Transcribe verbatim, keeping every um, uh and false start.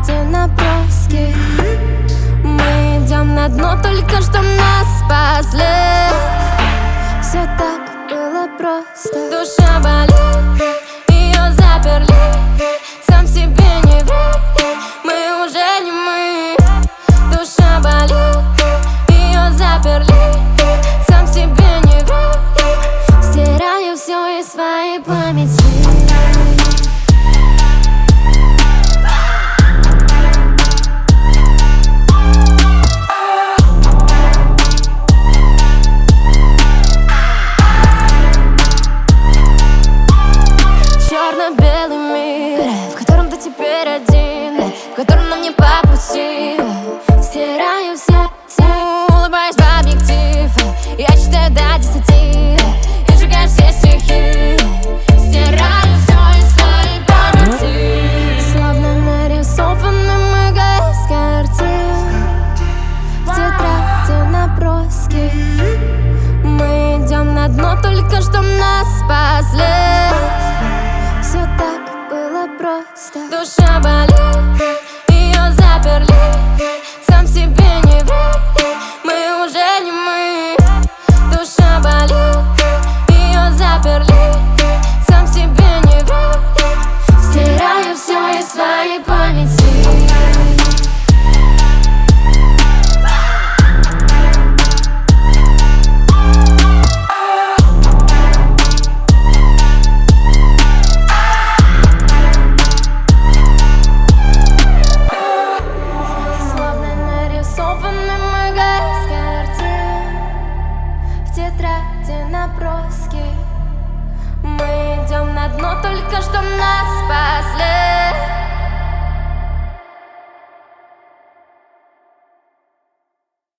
тетради наброски. Мы идем на дно, только что нас спасли. Все так было просто. Душа болит, ее заперли. Сам себе не верь, мы уже не мы. Душа болит, ее заперли. Сам себе не верь, стираю все из своей памяти. Черно-белый мир, в котором ты теперь один, в котором нам не по пути. Стираю все, все, улыбаюсь в объектив. Я считаю до десяти и сжигаю все стихи. Стираю все из своей памяти. Словно нарисованы мы из картин в тетради наброски. Мы идем на дно, только что нас спасли. Все так было просто. Душа болит.